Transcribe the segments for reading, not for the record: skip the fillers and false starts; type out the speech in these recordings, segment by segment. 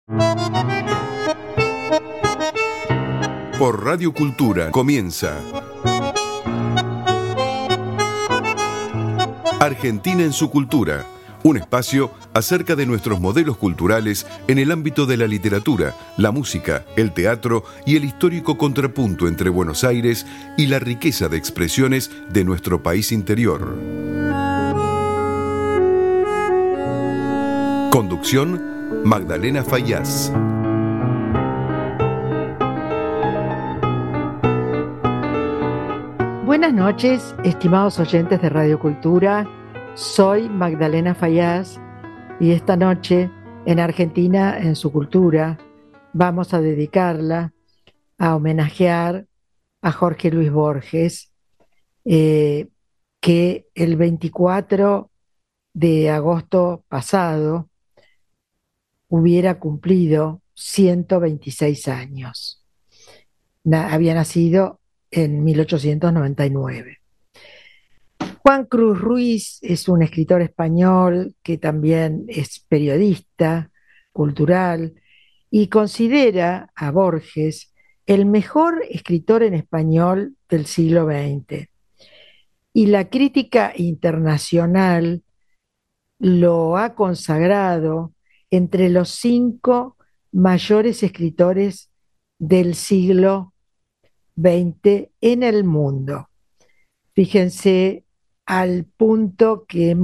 Por Radio Cultura comienza Argentina en su cultura, un espacio acerca de nuestros modelos culturales en el ámbito de la literatura, la música, el teatro y el histórico contrapunto entre Buenos Aires y la riqueza de expresiones de nuestro país interior. Conducción, Magdalena Fayaz. Buenas noches, estimados oyentes de Radio Cultura. Soy Magdalena Fayaz y esta noche en Argentina en su cultura vamos a dedicarla a homenajear a Jorge Luis Borges, que el 24 de agosto pasado hubiera cumplido 126 años. Había nacido en 1899. Juan Cruz Ruiz es un escritor español que también es periodista cultural y considera a Borges el mejor escritor en español del siglo XX. Y la crítica internacional lo ha consagrado entre los 5 mayores escritores del siglo XX en el mundo. Fíjense al punto que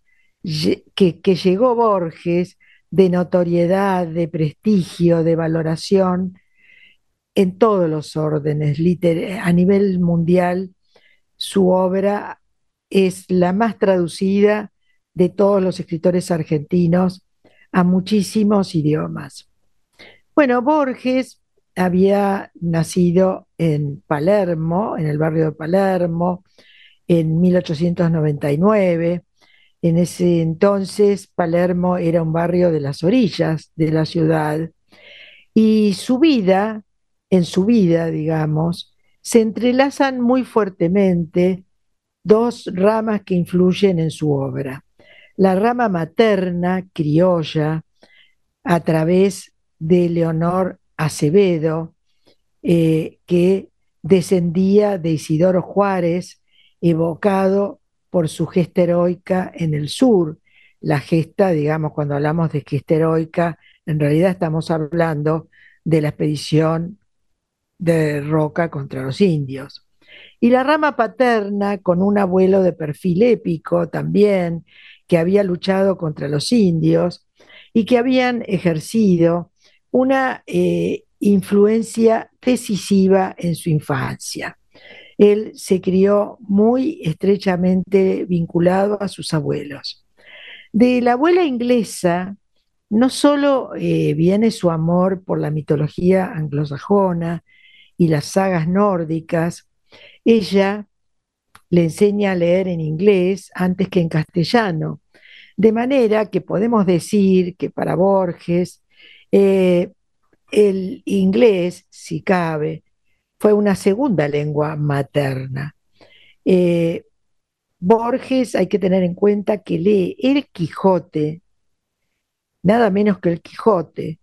llegó Borges de notoriedad, de prestigio, de valoración en todos los órdenes. A nivel mundial, su obra es la más traducida de todos los escritores argentinos a muchísimos idiomas. Bueno, Borges había nacido en Palermo, en el barrio de Palermo, en 1899. En ese entonces Palermo era un barrio de las orillas de la ciudad y en su vida, digamos, se entrelazan muy fuertemente 2 ramas que influyen en su obra. La rama materna, criolla, a través de Leonor Acevedo, que descendía de Isidoro Juárez, evocado por su gesta heroica en el sur. La gesta, digamos, cuando hablamos de gesta heroica, en realidad estamos hablando de la expedición de Roca contra los indios. Y la rama paterna, con un abuelo de perfil épico también, que había luchado contra los indios y que habían ejercido una influencia decisiva en su infancia. Él se crió muy estrechamente vinculado a sus abuelos. De la abuela inglesa no solo viene su amor por la mitología anglosajona y las sagas nórdicas. Ella le enseña a leer en inglés antes que en castellano, de manera que podemos decir que para Borges el inglés, si cabe, fue una segunda lengua materna. Eh, Borges, hay que tener en cuenta que lee El Quijote, nada menos que El Quijote,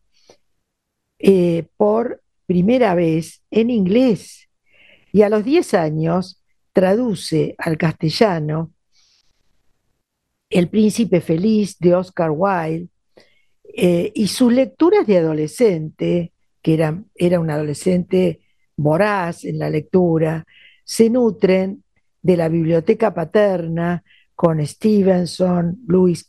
por primera vez en inglés, y a los 10 años traduce al castellano El Príncipe Feliz de Oscar Wilde, y sus lecturas de adolescente, que era un adolescente voraz en la lectura, se nutren de la biblioteca paterna con Stevenson, Lewis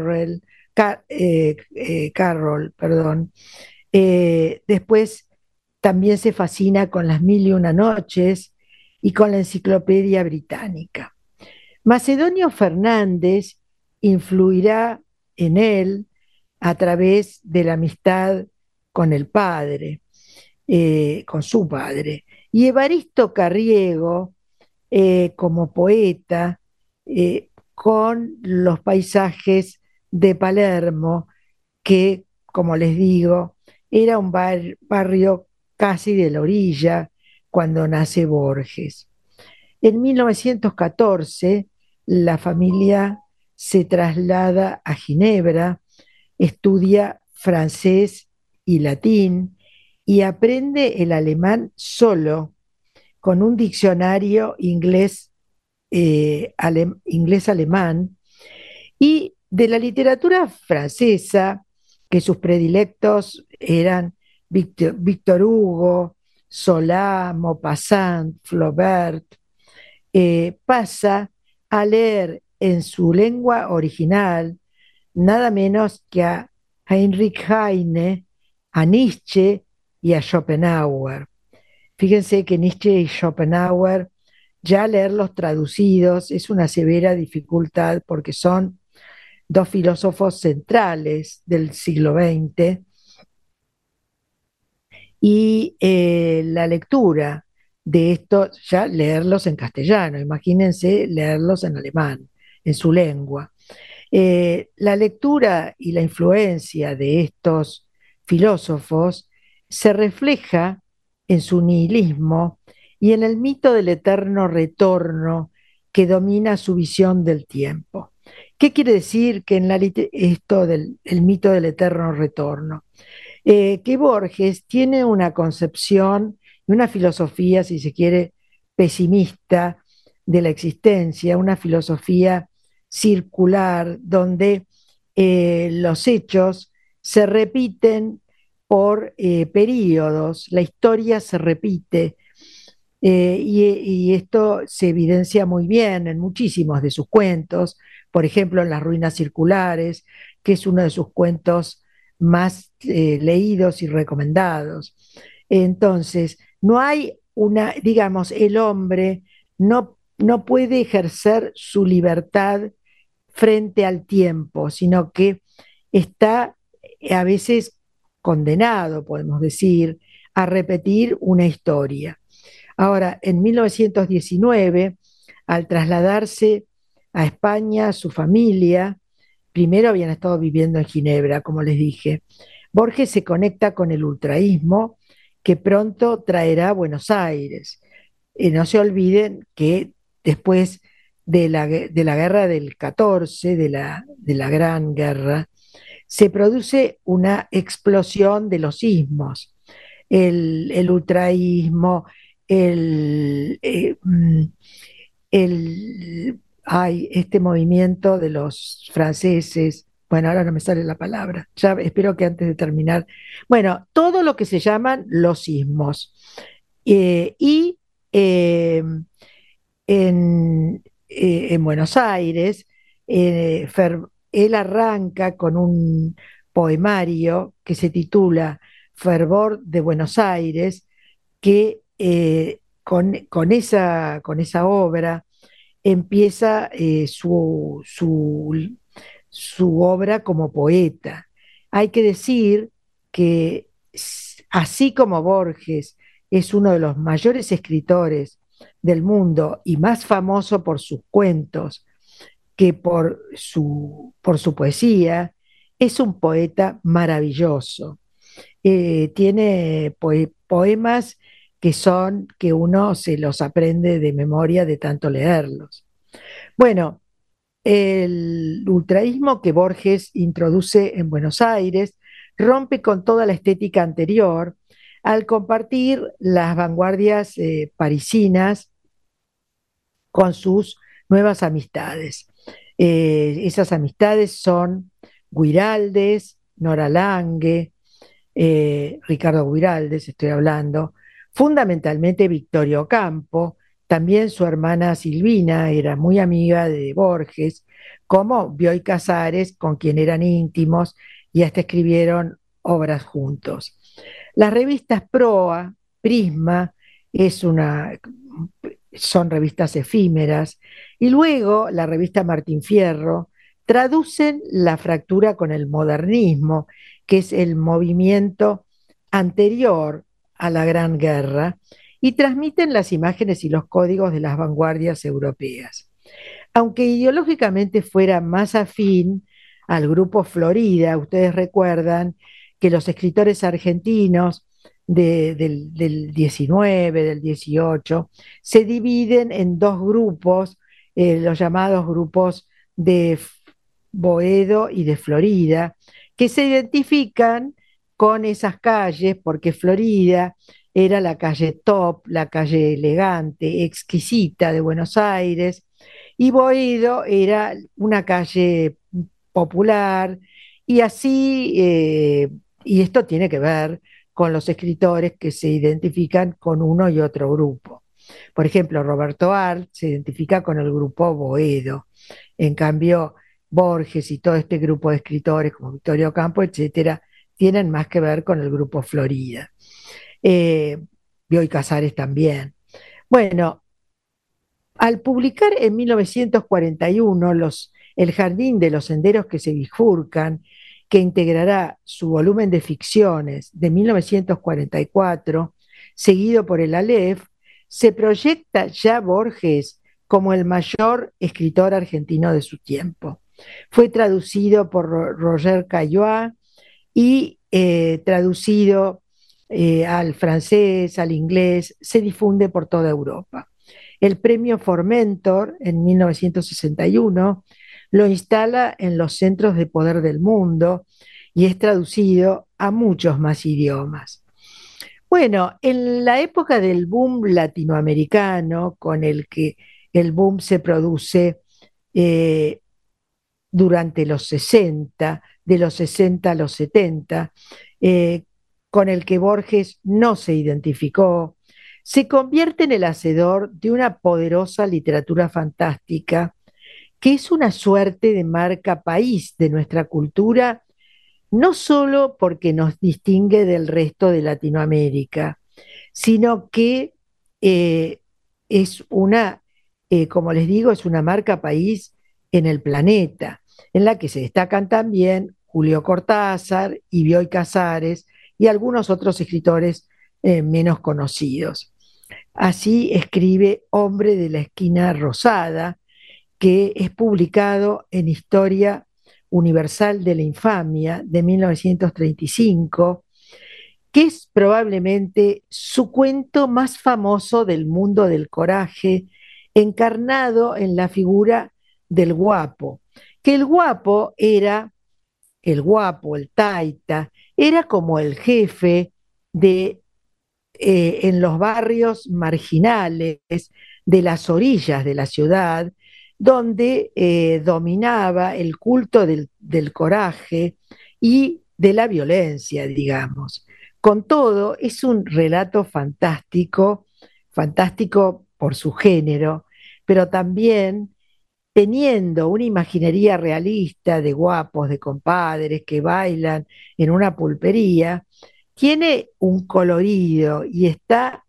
Carroll, perdón. Después también se fascina con Las Mil y Una Noches y con la Enciclopedia Británica. Macedonio Fernández influirá en él a través de la amistad con el padre, con su padre. Y Evaristo Carriego, como poeta, con los paisajes de Palermo, que, como les digo, era un barrio casi de la orilla cuando nace Borges. En 1914, la familia se traslada a Ginebra, estudia francés y latín y aprende el alemán solo con un diccionario inglés-alemán, y de la literatura francesa, que sus predilectos eran Victor Hugo, Zola, Maupassant, Flaubert, pasa a leer en su lengua original nada menos que a Heinrich Heine, a Nietzsche y a Schopenhauer. Fíjense que Nietzsche y Schopenhauer, ya leerlos traducidos es una severa dificultad porque son dos filósofos centrales del siglo XX, y la lectura de esto, ya leerlos en castellano, imagínense leerlos en alemán, en su lengua. La lectura y la influencia de estos filósofos se refleja en su nihilismo y en el mito del eterno retorno que domina su visión del tiempo. ¿Qué quiere decir que en esto del el mito del eterno retorno? Que Borges tiene una concepción y una filosofía, si se quiere, pesimista de la existencia, una filosofía circular donde los hechos se repiten por periodos, la historia se repite, y esto se evidencia muy bien en muchísimos de sus cuentos, por ejemplo en Las ruinas circulares, que es uno de sus cuentos más leídos y recomendados. Entonces, no hay una, digamos, el hombre no puede ejercer su libertad frente al tiempo, sino que está a veces condenado, podemos decir, a repetir una historia. Ahora, en 1919, al trasladarse a España, su familia, primero habían estado viviendo en Ginebra, como les dije, Borges se conecta con el ultraísmo que pronto traerá a Buenos Aires. No se olviden que después de la guerra del 14, de la Gran Guerra, se produce una explosión de los ismos, el ultraísmo, el, eh, mm, este movimiento de los franceses, bueno, ahora no me sale la palabra, ya espero que antes de terminar, bueno, todo lo que se llaman los ismos. Y eh, en Buenos Aires, él arranca con un poemario que se titula Fervor de Buenos Aires, que con esa obra empieza su obra como poeta. Hay que decir que así como Borges es uno de los mayores escritores del mundo y más famoso por sus cuentos que por su poesía, es un poeta maravilloso. Tiene poemas que uno se los aprende de memoria de tanto leerlos. Bueno, el ultraísmo que Borges introduce en Buenos Aires rompe con toda la estética anterior al compartir las vanguardias parisinas con sus nuevas amistades. Esas amistades son Guiraldes, Nora Lange, Ricardo Guiraldes, estoy hablando, fundamentalmente Victorio Campo, también su hermana Silvina era muy amiga de Borges, como Bioy Casares, con quien eran íntimos y hasta escribieron obras juntos. Las revistas Proa, Prisma, es una, son revistas efímeras, y luego la revista Martín Fierro traducen la fractura con el modernismo, que es el movimiento anterior a la Gran Guerra, y transmiten las imágenes y los códigos de las vanguardias europeas. Aunque ideológicamente fuera más afín al grupo Florida, ustedes recuerdan que los escritores argentinos del 19, del 18, se dividen en dos grupos, los llamados grupos de Boedo y de Florida, que se identifican con esas calles, porque Florida era la calle top, la calle elegante, exquisita de Buenos Aires, y Boedo era una calle popular, y así, y esto tiene que ver con los escritores que se identifican con uno y otro grupo. Por ejemplo, Roberto Arlt se identifica con el grupo Boedo. En cambio, Borges y todo este grupo de escritores como Victorio Campo, etcétera, tienen más que ver con el grupo Florida. Eh, Bioy Casares también. Bueno, al publicar en 1941 El Jardín de los Senderos que se bifurcan, que integrará su volumen de ficciones de 1944, seguido por el Aleph, se proyecta ya Borges como el mayor escritor argentino de su tiempo. Fue traducido por Roger Caillois y traducido al francés, al inglés, se difunde por toda Europa. El premio Formentor en 1961 lo instala en los centros de poder del mundo y es traducido a muchos más idiomas. Bueno, en la época del boom latinoamericano, con el que el boom se produce eh, durante los 60, de los 60 a los 70, eh, con el que Borges no se identificó, se convierte en el hacedor de una poderosa literatura fantástica que es una suerte de marca país de nuestra cultura, no solo porque nos distingue del resto de Latinoamérica, sino que eh, es una, como les digo, es una marca país en el planeta, en la que se destacan también Julio Cortázar y Bioy Casares y algunos otros escritores menos conocidos. Así escribe Hombre de la Esquina Rosada, que es publicado en Historia Universal de la Infamia de 1935, que es probablemente su cuento más famoso del mundo del coraje, encarnado en la figura del guapo, que el guapo, el taita, era como el jefe de en los barrios marginales de las orillas de la ciudad, donde dominaba el culto del coraje y de la violencia, digamos. Con todo, es un relato fantástico, fantástico por su género, pero también teniendo una imaginería realista de guapos, de compadres que bailan en una pulpería, tiene un colorido y está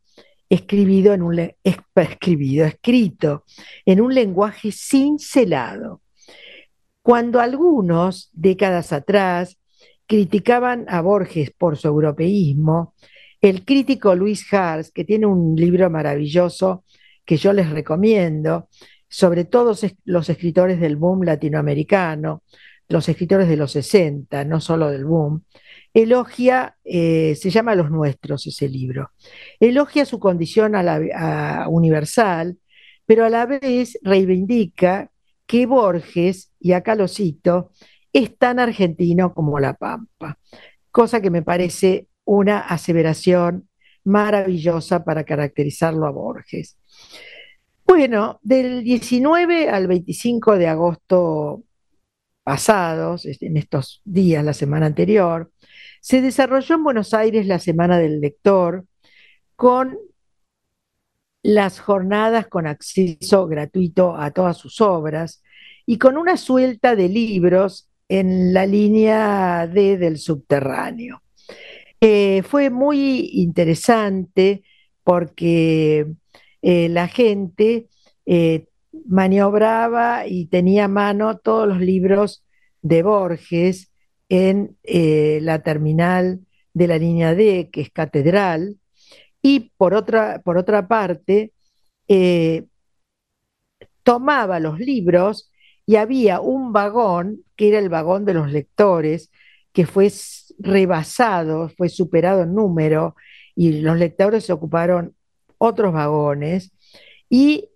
escrito en un lenguaje cincelado. Cuando algunos, décadas atrás, criticaban a Borges por su europeísmo, el crítico Luis Hars, que tiene un libro maravilloso que yo les recomiendo, sobre todos los escritores del boom latinoamericano, los escritores de los 60, no solo del boom, elogia, se llama Los Nuestros ese libro, elogia su condición universal, pero a la vez reivindica que Borges, y acá lo cito, es tan argentino como La Pampa, cosa que me parece una aseveración maravillosa para caracterizarlo a Borges. Bueno, del 19 al 25 de agosto pasados, en estos días, la semana anterior, se desarrolló en Buenos Aires la Semana del Lector con las jornadas con acceso gratuito a todas sus obras y con una suelta de libros en la línea D del subterráneo. Fue muy interesante porque la gente eh, maniobraba y tenía a mano todos los libros de Borges en la terminal de la línea D, que es Catedral, y por otra parte, eh, tomaba los libros y había un vagón, que era el vagón de los lectores, que fue rebasado, fue superado en número, y los lectores se ocuparon otros vagones, y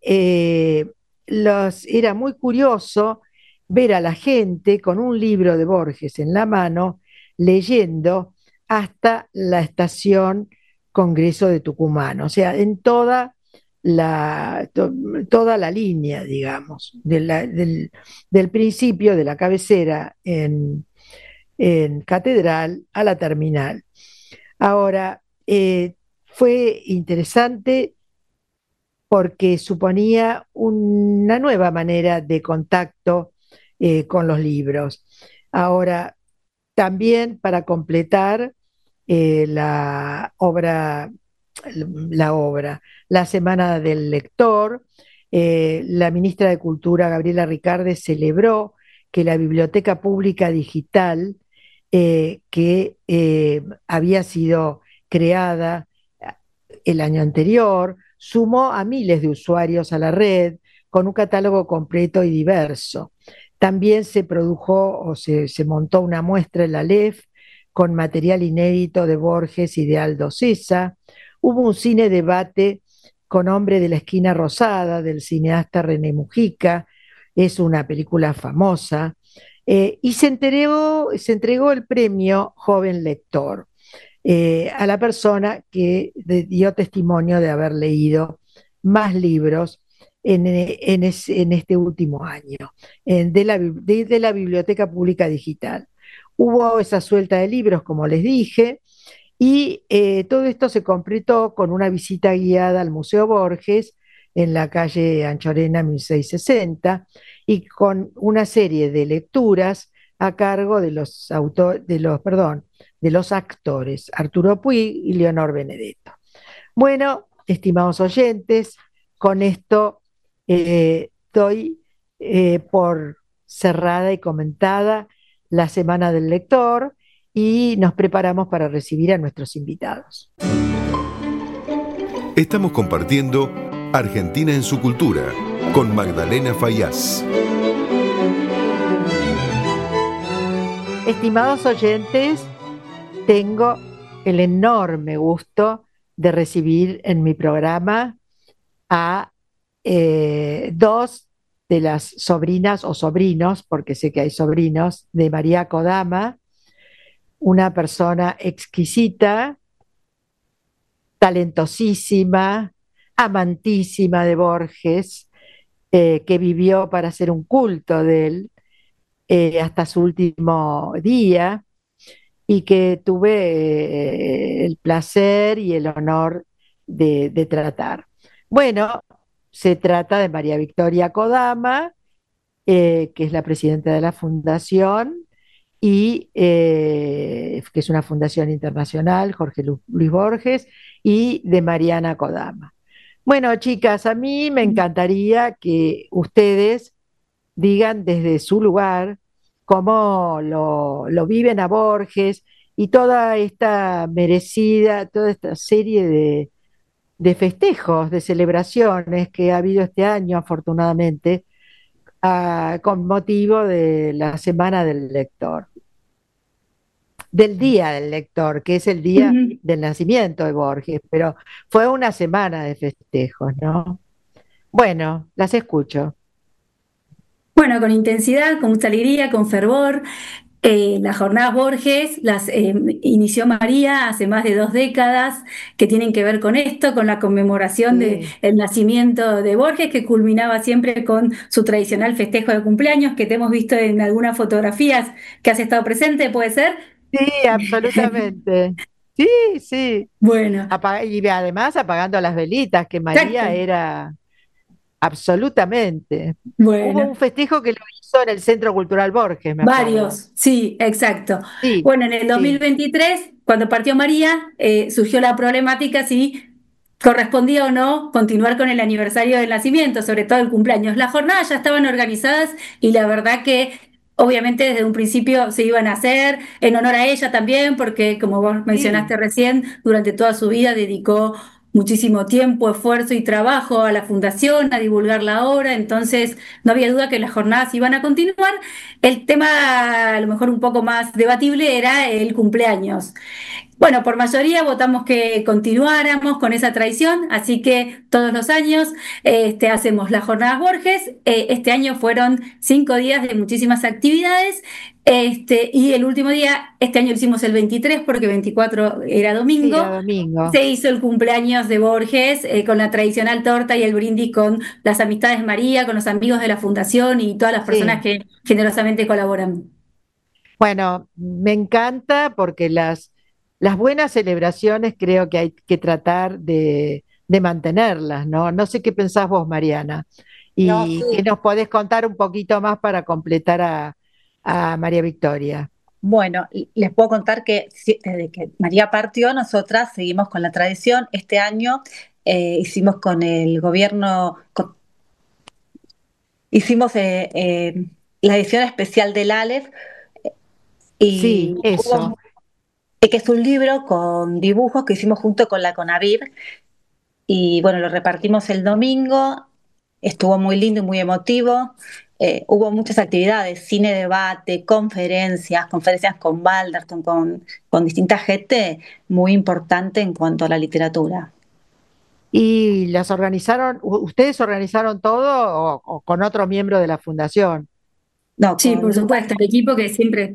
era muy curioso ver a la gente con un libro de Borges en la mano, leyendo hasta la estación Congreso de Tucumán, o sea, en toda la línea, digamos, del principio de la cabecera en Catedral a la terminal. Ahora, fue interesante porque suponía una nueva manera de contacto con los libros. Ahora, también para completar la obra, la Semana del Lector, la ministra de Cultura, Gabriela Ricarde, celebró que la Biblioteca Pública Digital, que había sido creada el año anterior, sumó a miles de usuarios a la red con un catálogo completo y diverso. También se produjo o se montó una muestra en la LEF con material inédito de Borges y de Aldo Cesa. Hubo un cine debate con Hombre de la Esquina Rosada del cineasta René Mujica, es una película famosa, y se entregó el premio Joven Lector a la persona que dio testimonio de haber leído más libros en este último año, de la Biblioteca Pública Digital. Hubo esa suelta de libros, como les dije, y todo esto se completó con una visita guiada al Museo Borges en la calle Anchorena 1660 y con una serie de lecturas a cargo de los actores Arturo Puig y Leonor Benedetto. Bueno, estimados oyentes, con esto doy por cerrada y comentada la Semana del Lector y nos preparamos para recibir a nuestros invitados. Estamos compartiendo Argentina en su cultura con Magdalena Fayaz. Estimados oyentes, tengo el enorme gusto de recibir en mi programa a dos de las sobrinas o sobrinos, porque sé que hay sobrinos, de María Kodama, una persona exquisita, talentosísima, amantísima de Borges, que vivió para hacer un culto de él hasta su último día y que tuve el placer y el honor de tratar. Bueno, se trata de María Victoria Kodama, que es la presidenta de la fundación y que es una fundación internacional, Jorge Luis Borges, y de Mariana Kodama. Bueno, chicas, a mí me encantaría que ustedes digan desde su lugar cómo lo viven a Borges y toda esta serie de festejos, de celebraciones que ha habido este año, afortunadamente, con motivo de la Semana del Lector, del Día del Lector, que es el día del nacimiento de Borges, pero fue una semana de festejos, ¿no? Bueno, las escucho. Bueno, con intensidad, con mucha alegría, con fervor. Las jornadas Borges las inició María hace más de 2 décadas, que tienen que ver con esto, con la conmemoración del Sí, nacimiento de Borges, que culminaba siempre con su tradicional festejo de cumpleaños, que te hemos visto en algunas fotografías que has estado presente, ¿puede ser? sí, absolutamente. Sí, sí. Bueno, Y además apagando las velitas, que María exacto. era absolutamente. Hubo Bueno. un festejo que lo hizo en el Centro Cultural Borges, me acuerdo. Varios, sí, exacto. Sí, Bueno, en el sí, 2023, cuando partió María, surgió la problemática si correspondía o no continuar con el aniversario del nacimiento, sobre todo el cumpleaños. Las jornadas ya estaban organizadas y la verdad que obviamente desde un principio se iban a hacer en honor a ella también, porque como vos sí. mencionaste recién, durante toda su vida dedicó muchísimo tiempo, esfuerzo y trabajo a la fundación, a divulgar la obra, entonces no había duda que las jornadas iban a continuar. El tema, a lo mejor un poco más debatible, era el cumpleaños. Bueno, por mayoría votamos que continuáramos con esa tradición, así que todos los años hacemos las jornadas Borges. Este año fueron 5 días de muchísimas actividades. Y el último día, este año lo hicimos el 23 porque 24 era Sí, era domingo. domingo. Se hizo el cumpleaños de Borges con la tradicional torta y el brindis con las amistades María, con los amigos de la fundación y todas las personas Sí. que generosamente colaboran. Bueno, me encanta porque las buenas celebraciones creo que hay que tratar de mantenerlas, ¿no? No sé qué pensás vos, Mariana, No, y sí. que nos podés contar un poquito más para completar a María Victoria. Bueno, les puedo contar que desde que María partió, nosotras seguimos con la tradición. Este año hicimos con el gobierno, hicimos la edición especial del Aleph y Sí, eso. que es un libro con dibujos que hicimos junto con la Conavir. Y bueno, lo repartimos el domingo, estuvo muy lindo y muy emotivo. Hubo muchas actividades, cine, debate, conferencias con Balderton, con distinta gente, muy importante en cuanto a la literatura. ¿Y las organizaron, ustedes organizaron todo o con otro miembro de la fundación? No, Sí, por supuesto, el equipo que siempre.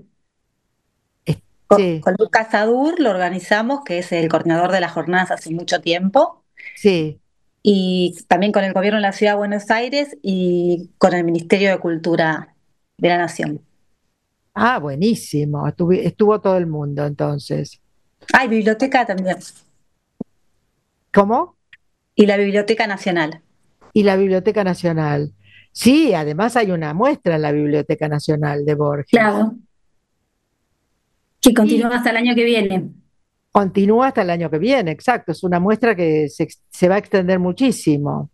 Sí, Con Lucas Sadur lo organizamos, que es el coordinador de las jornadas hace mucho tiempo, sí. y también con el gobierno de la Ciudad de Buenos Aires y con el Ministerio de Cultura de la Nación. Ah, buenísimo. Estuvo todo el mundo entonces. Ah, y biblioteca también. ¿Cómo? Y la Biblioteca Nacional. Y la Biblioteca Nacional. Sí, además hay una muestra en la Biblioteca Nacional de Borges. Claro, que Y continúa hasta el año que viene. continúa hasta el año que viene, exacto. Es una muestra que se va a extender muchísimo.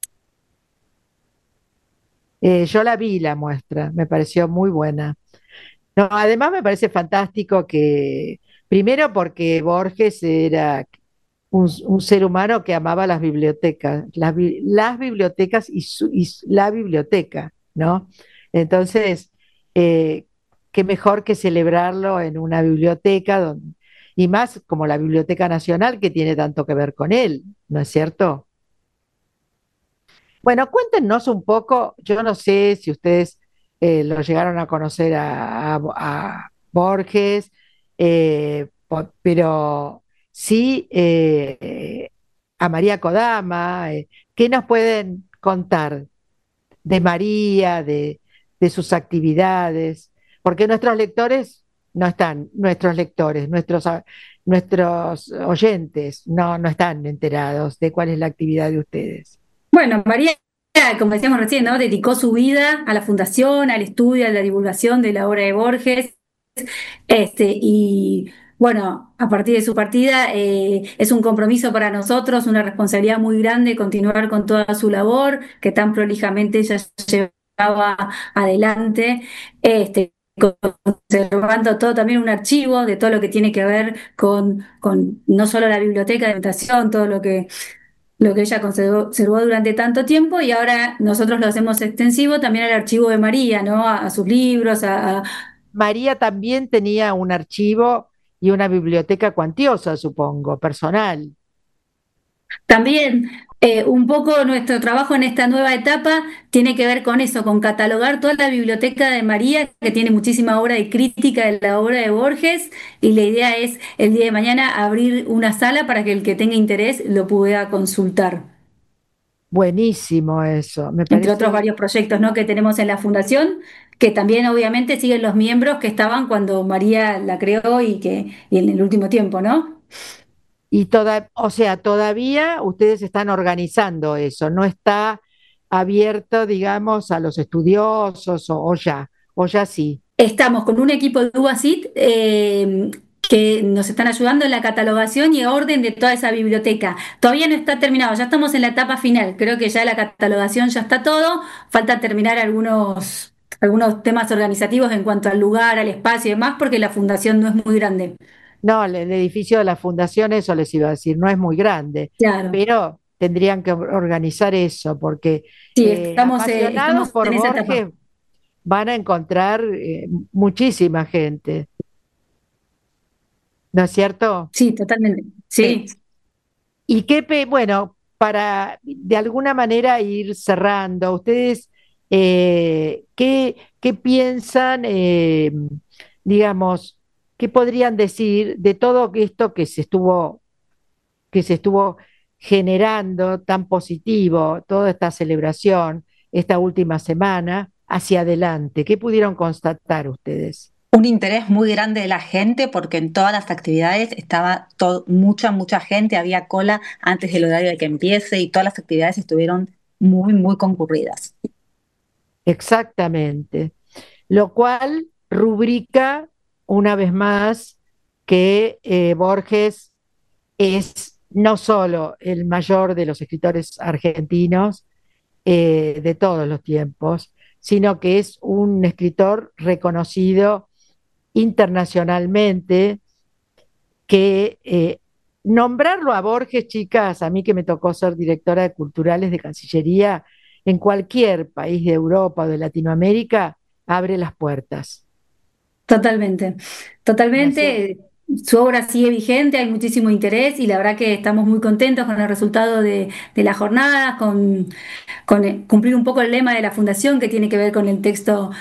Yo la vi la muestra, me pareció muy buena. No, además me parece fantástico que, primero porque Borges era un ser humano que amaba las bibliotecas, las bibliotecas la biblioteca, ¿no? Entonces, eh, qué mejor que celebrarlo en una biblioteca, y más como la Biblioteca Nacional que tiene tanto que ver con él, ¿no es cierto? Bueno, cuéntenos un poco, yo no sé si ustedes lo llegaron a conocer a Borges, pero sí a María Kodama. ¿Qué nos pueden contar de María, de sus actividades? Porque nuestros lectores no están, nuestros lectores, nuestros oyentes no están enterados de cuál es la actividad de ustedes. Bueno, María, como decíamos recién, ¿no? Dedicó su vida a la fundación, al estudio, a la divulgación de la obra de Borges. Y bueno, a partir de su partida es un compromiso para nosotros, una responsabilidad muy grande continuar con toda su labor que tan prolijamente ella llevaba adelante. Conservando todo también un archivo de todo lo que tiene que ver con no solo la biblioteca de educación, todo lo que ella conservó durante tanto tiempo y ahora nosotros lo hacemos extensivo también al archivo de María, ¿no? A sus libros, María también tenía un archivo y una biblioteca cuantiosa, supongo, personal. también un poco nuestro trabajo en esta nueva etapa tiene que ver con eso, con catalogar toda la biblioteca de María, que tiene muchísima obra de crítica de la obra de Borges, y la idea es el día de mañana abrir una sala para que el que tenga interés lo pueda consultar. Buenísimo eso, me Entre otros parece. varios proyectos, ¿no? que tenemos en la fundación, que también obviamente siguen los miembros que estaban cuando María la creó y en el último tiempo, ¿no? O sea, todavía ustedes están organizando eso, no está abierto, digamos, a los estudiosos o ya sí. Estamos con un equipo de UASIT que nos están ayudando en la catalogación y orden de toda esa biblioteca. Todavía no está terminado, ya estamos en la etapa final. Creo que ya la catalogación ya está todo. Falta terminar algunos temas organizativos en cuanto al lugar, al espacio y demás, porque la fundación no es muy grande. No, el edificio de la fundación, eso les iba a decir, no es muy grande, Claro. pero tendrían que organizar eso, porque Sí, apasionados estamos por en esa etapa. Borges van a encontrar muchísima gente. ¿no es cierto? Sí, totalmente. Sí. Y bueno, para de alguna manera ir cerrando, ustedes, ¿qué piensan, digamos, qué podrían decir de todo esto que se estuvo generando tan positivo, toda esta celebración, esta última semana, hacia adelante? ¿Qué pudieron constatar ustedes? Un interés muy grande de la gente porque en todas las actividades estaba mucha gente, había cola antes del horario de que empiece y todas las actividades estuvieron muy concurridas. Exactamente. Lo cual rubrica una vez más que Borges es no solo el mayor de los escritores argentinos de todos los tiempos, sino que es un escritor reconocido internacionalmente, que nombrarlo a Borges, chicas, a mí que me tocó ser directora de culturales de Cancillería, en cualquier país de Europa o de Latinoamérica, abre las puertas. Totalmente, ¿No es cierto? totalmente. Su obra sigue vigente, hay muchísimo interés y la verdad que estamos muy contentos con el resultado de las jornadas, con cumplir un poco el lema de la Fundación que tiene que ver con el texto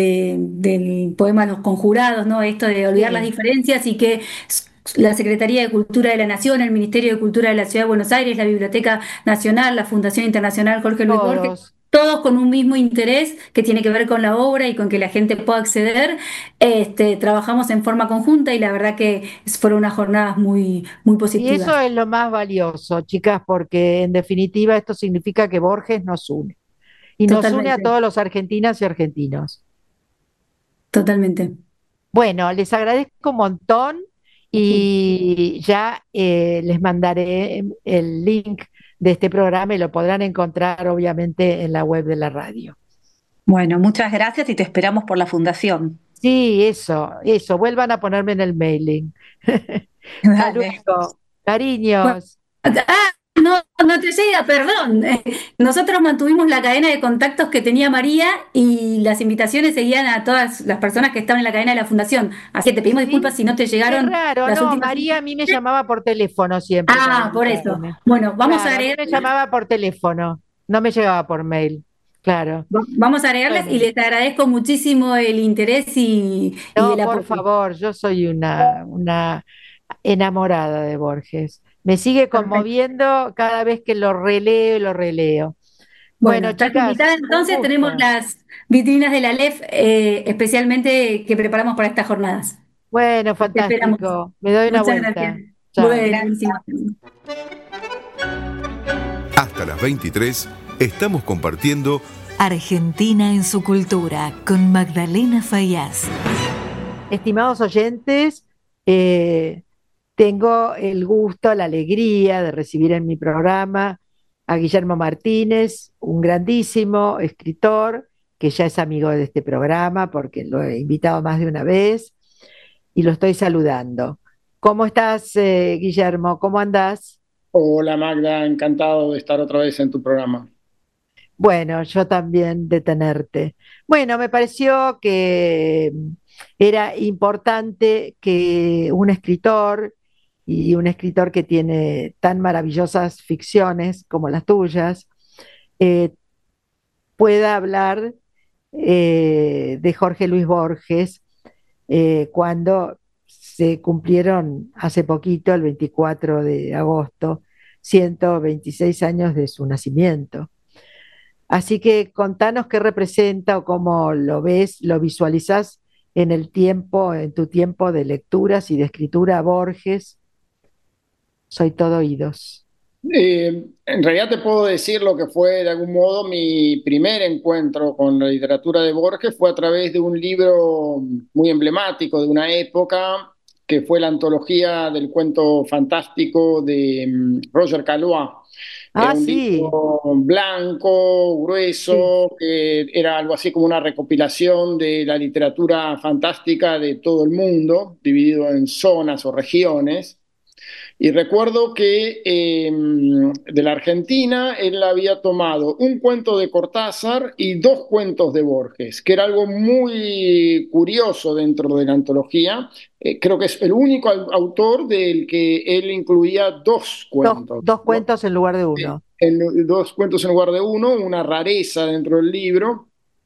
del poema Los Conjurados, ¿no? Esto de olvidar las Sí, diferencias y que la Secretaría de Cultura de la Nación, el Ministerio de Cultura de la Ciudad de Buenos Aires, la Biblioteca Nacional, la Fundación Internacional Jorge Luis Borges, todos. todos con un mismo interés que tiene que ver con la obra y con que la gente pueda acceder, trabajamos en forma conjunta y la verdad que fueron unas jornadas muy Y eso positivas. es lo más valioso, chicas, porque en definitiva esto significa que Borges nos une. Y nos une a Totalmente, todos los argentinas y argentinos. totalmente. Bueno, les agradezco un montón y ya les mandaré el link de este programa y lo podrán encontrar obviamente en la web de la radio. Bueno, muchas gracias y te esperamos por la fundación. Sí, eso, vuelvan a ponerme en el mailing. Hasta Dale. luego, Bueno, cariños. no te llega, perdón. Nosotros mantuvimos la cadena de contactos que tenía María y las invitaciones seguían a todas las personas que estaban en la cadena de la Fundación. Así que te pedimos disculpas Sí, si no te qué llegaron raro, las no, últimas María a mí me invitaciones. llamaba por teléfono siempre para Ah, por eso. invitarme. Bueno, vamos a Claro, a mí agregar. me llamaba por teléfono, no me llegaba por mail. Claro. Vamos a agregarles y Bueno, les agradezco muchísimo el interés y el no, por apoyo. favor, yo soy una enamorada de Borges. Me sigue Perfecto. conmoviendo cada vez que lo releo y lo releo. Bueno, Bueno, estás chicas, invitada un entonces, tenemos gusto. las vitrinas de la LEF especialmente que preparamos para estas jornadas. Bueno, Te esperamos. fantástico. Me doy una Muchas gracias. vuelta. Chao. Bueno, Gracias. buenísimo. Hasta las 23 estamos compartiendo Argentina en su cultura con Magdalena Faíaz. Estimados oyentes, eh, tengo el gusto, la alegría de recibir en mi programa a Guillermo Martínez, un grandísimo escritor que ya es amigo de este programa porque lo he invitado más de una vez y lo estoy saludando. ¿Cómo estás, Guillermo? ¿Cómo andás? Hola Magda, encantado de estar otra vez en tu programa. Bueno, yo también de tenerte. Bueno, me pareció que era importante que un escritor y un escritor que tiene tan maravillosas ficciones como las tuyas eh, pueda hablar de Jorge Luis Borges cuando se cumplieron hace poquito, el 24 de agosto, 126 años de su nacimiento. Así que contanos qué representa o cómo lo ves, lo visualizás en el tiempo, en tu tiempo de lecturas y de escritura a Borges. Soy todo oídos. En realidad te puedo decir lo que fue de algún modo mi primer encuentro con la literatura de Borges fue a través de un libro muy emblemático de una época que fue la antología del cuento fantástico de Roger Caillois. Era Ah, un sí, libro blanco, sí, grueso, que era algo así como una recopilación de la literatura fantástica de todo el mundo, dividido en zonas o regiones. Y recuerdo que de la Argentina él había tomado un cuento de Cortázar y dos cuentos de Borges, que era algo muy curioso dentro de la antología. Creo que es el único autor del que él incluía dos cuentos, Dos ¿no? cuentos en lugar de uno. Dos cuentos en lugar de uno, una rareza dentro del libro.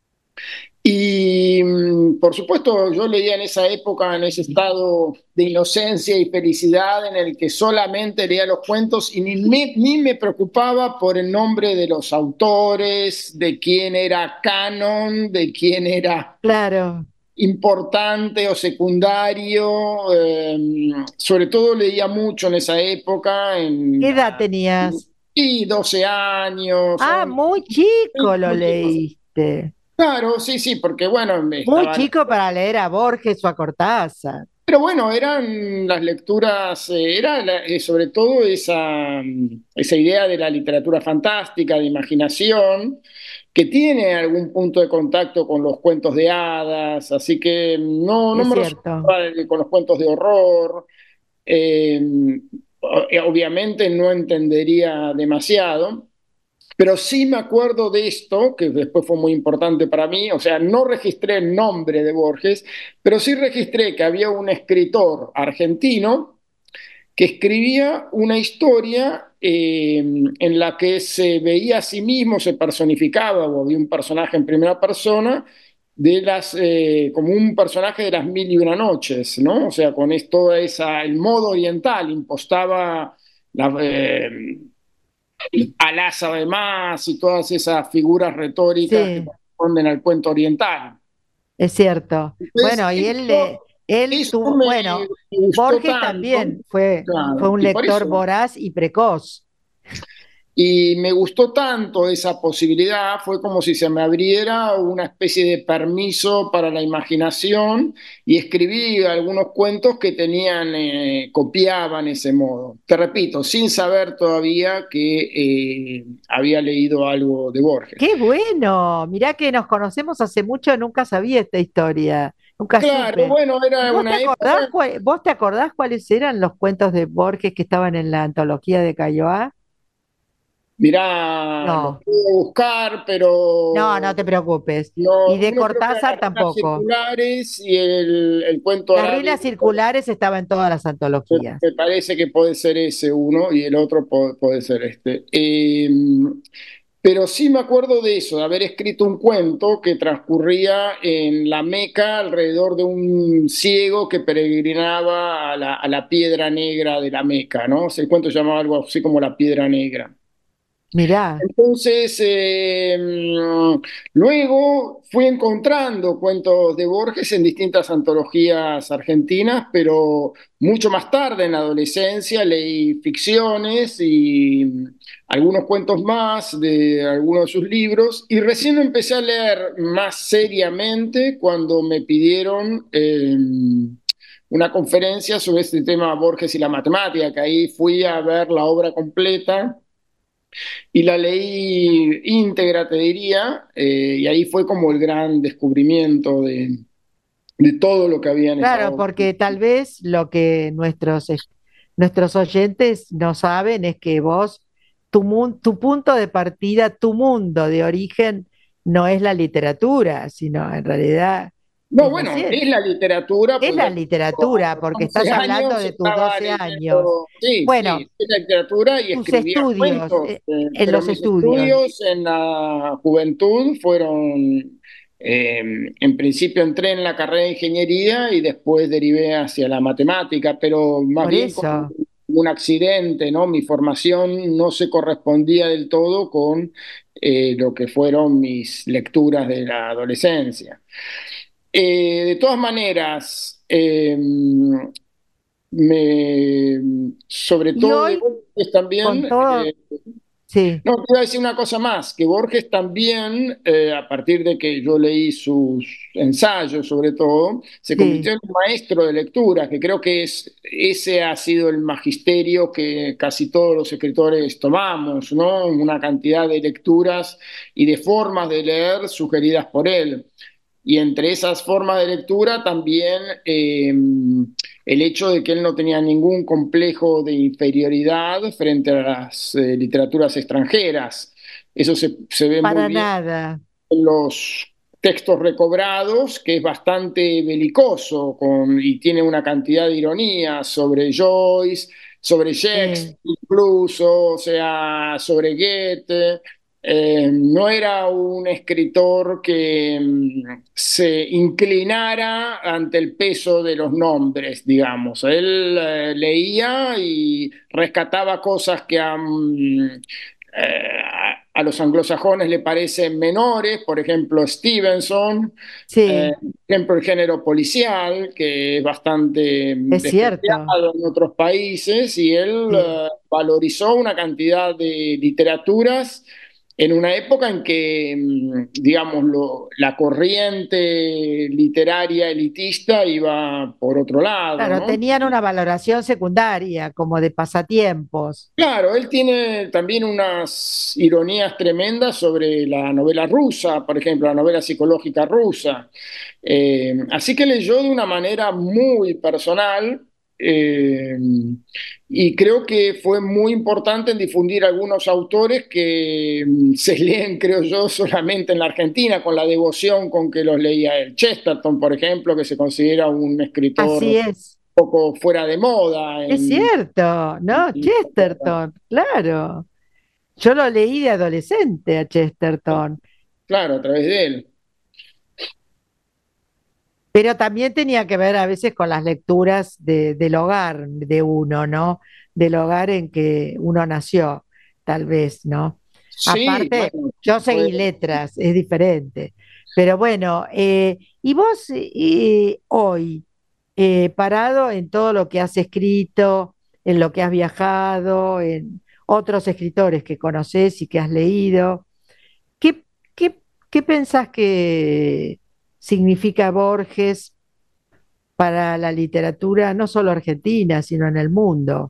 Y por supuesto, yo leía en esa época, en ese estado de inocencia y felicidad en el que solamente leía los cuentos y ni me preocupaba por el nombre de los autores, de quién era canon, de quién era Claro. importante o secundario. Sobre todo leía mucho en esa época, ¿Qué edad tenías? y 12 años. Ah, muy chico lo Muy chicos. leíste. Claro, sí, sí, porque bueno, Muy estaban. chico para leer a Borges o a Cortázar. Pero bueno, eran las lecturas, sobre todo esa idea de la literatura fantástica, de imaginación, que tiene algún punto de contacto con los cuentos de hadas, así que no Es me cierto. resultaba con los cuentos de horror. eh, Obviamente no entendería demasiado. Pero sí me acuerdo de esto, que después fue muy importante para mí, o sea, no registré el nombre de Borges, pero sí registré que había un escritor argentino que escribía una historia en la que se veía a sí mismo, se personificaba, o había un personaje en primera persona, como un personaje de las mil y una noches, ¿no? O sea, con toda el modo oriental, impostaba Alasa además y todas esas figuras retóricas que Sí, corresponden al cuento oriental. es cierto. Entonces, Bueno, y él eso tuvo, bueno, me gustó Borges tanto, también fue claro, un y por lector eso, voraz y precoz. y me gustó tanto esa posibilidad, fue como si se me abriera una especie de permiso para la imaginación y escribí algunos cuentos que copiaban ese modo. Te repito, sin saber todavía que había leído algo de Borges. ¡Qué bueno! Mirá que nos conocemos hace mucho, nunca sabía esta historia, nunca Claro, supe. bueno, ¿Y era una época. vos te acordás cuáles eran los cuentos de Borges que estaban en la antología de Cayoá? Mirá, los No, puedo buscar, no, no pero te preocupes. no, Y de uno creo que era Cortázar las ruinas tampoco. circulares y el cuento Las ruinas arábigo. circulares estaban en todas las antologías. Me parece que puede ser ese uno y el otro puede ser este. Pero sí me acuerdo de eso, de haber escrito un cuento que transcurría en la Meca alrededor de un ciego que peregrinaba a la piedra negra de la Meca, ¿no? O sea, el cuento se llamaba algo así como La Piedra Negra. Mirá, Entonces, luego fui encontrando cuentos de Borges en distintas antologías argentinas, pero mucho más tarde, en la adolescencia, leí ficciones y algunos cuentos más de algunos de sus libros, y recién empecé a leer más seriamente cuando me pidieron una conferencia sobre este tema Borges y la matemática, que ahí fui a ver la obra completa y la leí íntegra, te diría, y ahí fue como el gran descubrimiento de todo lo que había en esa claro, obra. porque tal vez lo que nuestros oyentes no saben es que vos, tu punto de partida, tu mundo de origen, no es la literatura, sino en realidad No, es la bueno, ciencia. es la literatura, Es pues la ya tengo literatura, porque 11 estás hablando años, de tus estaba 12 años. leyendo, sí, Bueno, sí, es la literatura y tus escribía estudios, cuentos, en pero los mis estudios. estudios en la juventud fueron, en principio entré en la carrera de ingeniería y después derivé hacia la matemática, pero más Por bien como eso. un accidente, ¿no? Mi formación no se correspondía del todo con lo que fueron mis lecturas de la adolescencia. De todas maneras, sobre Y todo de hoy, Borges con también, todo, sí, no, te iba a decir una cosa más, que Borges también, a partir de que yo leí sus ensayos sobre todo, se sí. convirtió en un maestro de lectura, que creo que ese ha sido el magisterio que casi todos los escritores tomamos, ¿no? Una cantidad de lecturas y de formas de leer sugeridas por él. y entre esas formas de lectura también el hecho de que él no tenía ningún complejo de inferioridad frente a las literaturas extranjeras. Eso se ve muy Para bien nada. en los textos recobrados, que es bastante belicoso y tiene una cantidad de ironías sobre Joyce, sobre Shakespeare incluso, o sea, sobre Goethe. No era un escritor que se inclinara ante el peso de los nombres, digamos. Él leía y rescataba cosas que a los anglosajones le parecen menores, por ejemplo Stevenson, Sí, por ejemplo el género policial, que es bastante es cierto. despreciado en otros países, y él Sí. valorizó una cantidad de literaturas en una época en que, digamos, la corriente literaria elitista iba por otro lado, Claro, ¿no? tenían una valoración secundaria, como de pasatiempos. Claro, él tiene también unas ironías tremendas sobre la novela rusa, por ejemplo, la novela psicológica rusa. Así que leyó de una manera muy personal, eh, y creo que fue muy importante en difundir algunos autores que se leen, creo yo, solamente en la Argentina, con la devoción con que los leía él. Chesterton, por ejemplo, que se considera un escritor Así un es. poco fuera de moda Es en cierto, ¿no? Chesterton, claro. Yo lo leí de adolescente a Chesterton, claro, a través de él. pero también tenía que ver a veces con las lecturas del hogar de uno, ¿no? Del hogar en que uno nació, tal vez, ¿no? Sí, Aparte, bueno, yo fue, seguí letras, es diferente. Pero bueno, ¿y vos hoy, parado en todo lo que has escrito, en lo que has viajado, en otros escritores que conoces y que has leído, ¿qué, qué, qué pensás que significa Borges para la literatura, no solo argentina, sino en el mundo?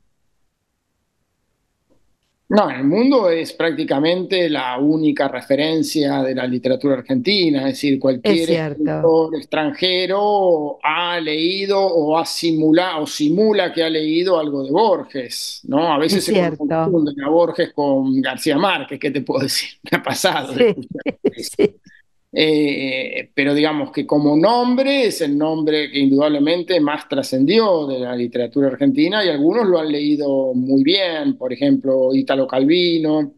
no, el mundo es prácticamente la única referencia de la literatura argentina, es decir, Es cualquier cierto, escritor extranjero ha leído o ha simulado o simula que ha leído algo de Borges, ¿no? A es veces se cierto. confunden a Borges con García Márquez, ¿qué te puedo decir? Me ha pasado de Sí, escuchar eso. sí, Pero digamos que como nombre es el nombre que indudablemente más trascendió de la literatura argentina y algunos lo han leído muy bien, por ejemplo, Italo Calvino.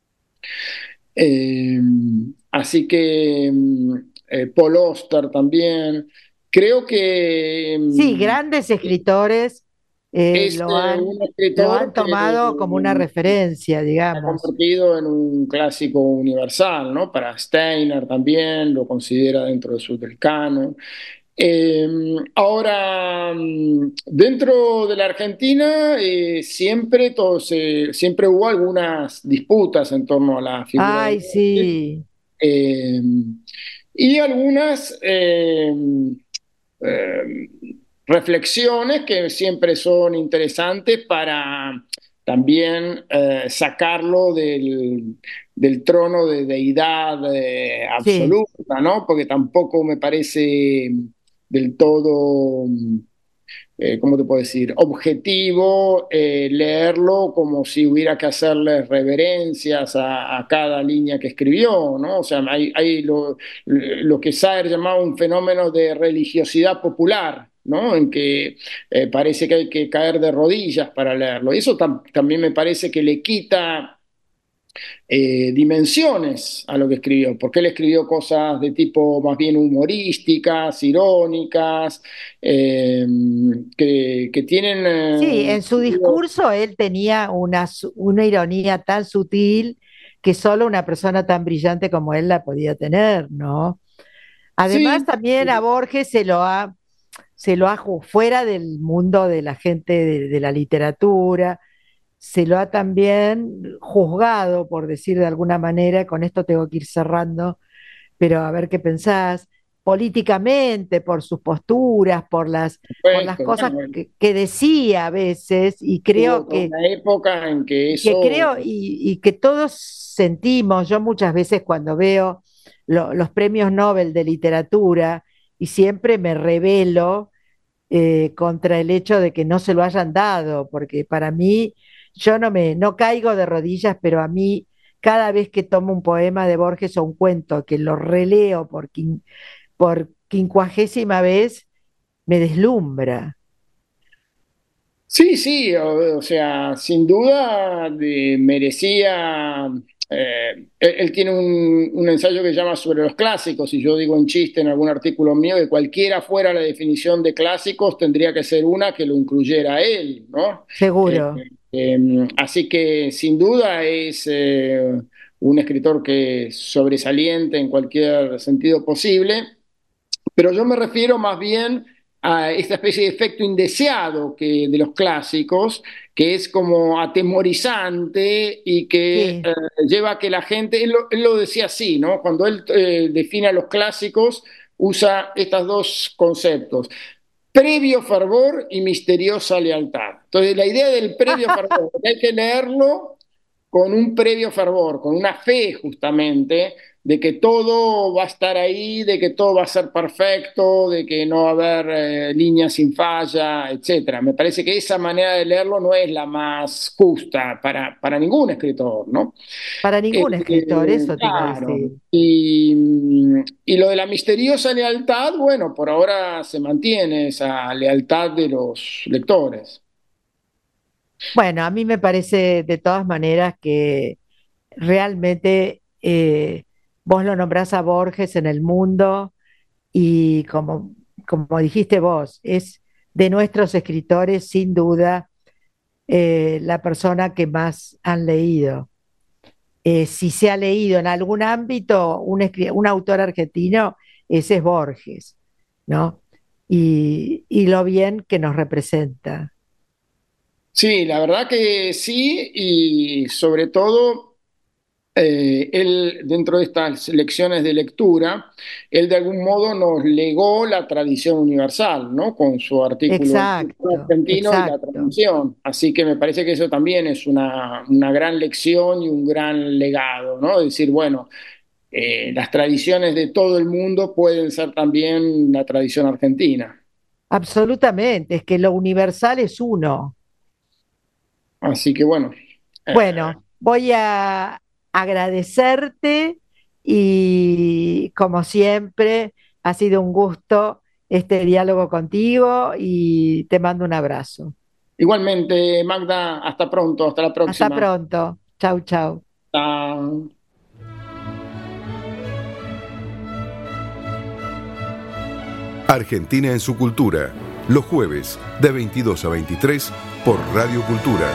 Eh, Así que Paul Auster también. Creo que sí, grandes escritores es un lo escritor han que tomado como una referencia, ha digamos. convertido en un clásico universal, ¿no? Para Steiner también lo considera dentro de su del canon. Ahora, dentro de la Argentina, siempre hubo algunas disputas en torno a la figura de Ay, Borges, sí, eh, y algunas eh, reflexiones que siempre son interesantes para también sacarlo del trono de deidad sí. absoluta, ¿no? Porque tampoco me parece del todo, ¿cómo te puedo decir? Objetivo leerlo como si hubiera que hacerle reverencias a cada línea que escribió, ¿no? O sea, hay lo que Saer llamaba un fenómeno de religiosidad popular, ¿no? En que parece que hay que caer de rodillas para leerlo. Y eso también me parece que le quita dimensiones a lo que escribió, porque él escribió cosas de tipo más bien humorísticas, irónicas, eh, que tienen... Sí, en su discurso él tenía una ironía tan sutil que solo una persona tan brillante como él la podía tener, ¿no? Además, sí, también a Borges fuera del mundo de la gente de la literatura, se lo ha también juzgado, por decir de alguna manera, con esto tengo que ir cerrando, pero a ver qué pensás, políticamente, por sus posturas, por las perfecto. cosas Bueno, que decía a veces, hubo toda una época en que y que eso... creo y que todos sentimos, yo muchas veces cuando veo los premios Nobel de literatura y siempre me rebelo contra el hecho de que no se lo hayan dado, porque para mí, yo no caigo de rodillas, pero a mí cada vez que tomo un poema de Borges o un cuento, que lo releo por quincuagésima vez, me deslumbra. Sí, sí, o sea, sin duda merecía. Él tiene un ensayo que se llama Sobre los clásicos, y yo digo en chiste en algún artículo mío que cualquiera fuera la definición de clásicos tendría que ser una que lo incluyera a él, ¿no? Eh, Seguro. Así que sin duda es un escritor que es sobresaliente en cualquier sentido posible. Pero yo me refiero más bien a esta especie de efecto indeseado de los clásicos, que es como atemorizante y que Sí. lleva a que la gente, él lo decía así, ¿no? Cuando él define a los clásicos, usa estos dos conceptos: previo fervor y misteriosa lealtad. Entonces, la idea del previo fervor, que hay que leerlo con un previo fervor, con una fe justamente de que todo va a estar ahí, de que todo va a ser perfecto, de que no va a haber líneas sin falla, etcétera. Me parece que esa manera de leerlo no es la más justa para ningún escritor, ¿no? Para ningún escritor, eso te iba a Claro. decir. Y lo de la misteriosa lealtad, bueno, por ahora se mantiene esa lealtad de los lectores. Bueno, a mí me parece de todas maneras que realmente vos lo nombrás a Borges en el mundo y como dijiste vos, es de nuestros escritores sin duda la persona que más han leído. Si se ha leído en algún ámbito un autor argentino, ese es Borges, ¿no? Y lo bien que nos representa. Sí, la verdad que sí, y sobre todo él, dentro de estas lecciones de lectura, él de algún modo nos legó la tradición universal, ¿no? Con su artículo El Escritor Exacto, argentino y la exacto. tradición. Así que me parece que eso también es una gran lección y un gran legado, ¿no? Decir, bueno, las tradiciones de todo el mundo pueden ser también la tradición argentina. Absolutamente, es que lo universal es uno. Así que bueno, eh, Bueno, voy a agradecerte y como siempre, ha sido un gusto este diálogo contigo y te mando un abrazo. igualmente, Magda, hasta pronto, hasta la Hasta próxima. pronto. Chau, chau. Chao. Argentina en su cultura, los jueves de 22 a 23 por Radio Cultura.